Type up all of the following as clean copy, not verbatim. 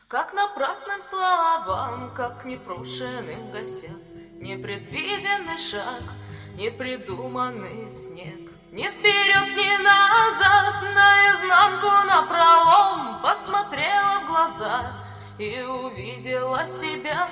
Как напрасным словам, как непрошенным гостям, непредвиденный шаг, непридуманный снег. Ни вперед, ни назад, наизнанку, напролом посмотрела в глаза и увидела себя.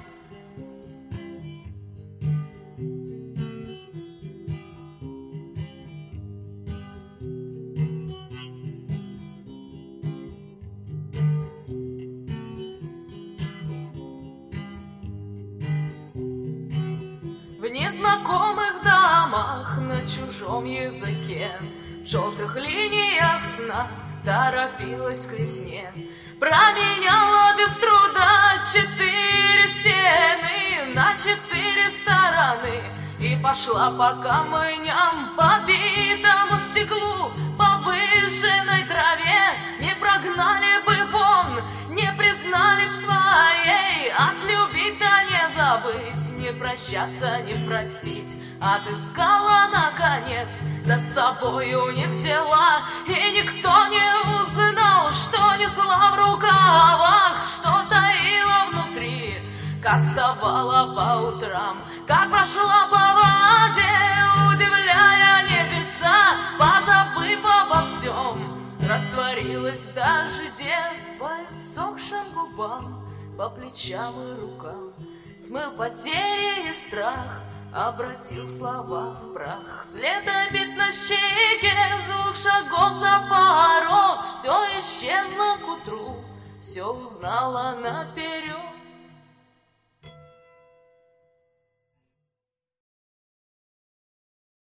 В незнакомых домах, на чужом языке, в желтых линиях сна торопилась к весне. Променяла без труда 4 стены на 4 стороны и пошла по камням, по битому стеклу, по выжженной траве. Не прогнали бы вон, не признали б своей, отлюбить да не забыть, не прощаться, не простить. Отыскала наконец, да с собою не взяла, и никто не узнал, что несла в рукавах, что таила внутри. Как вставала по утрам, как прошла по воде, удивляя небеса, позабыв обо всем, растворилась в дожде по иссохшим губам, по плечам и рукам. Смыл потери и страх, обратил слова в прах. След обид на щеке, звук шагов за порог. Все исчезло к утру, все узнала наперед.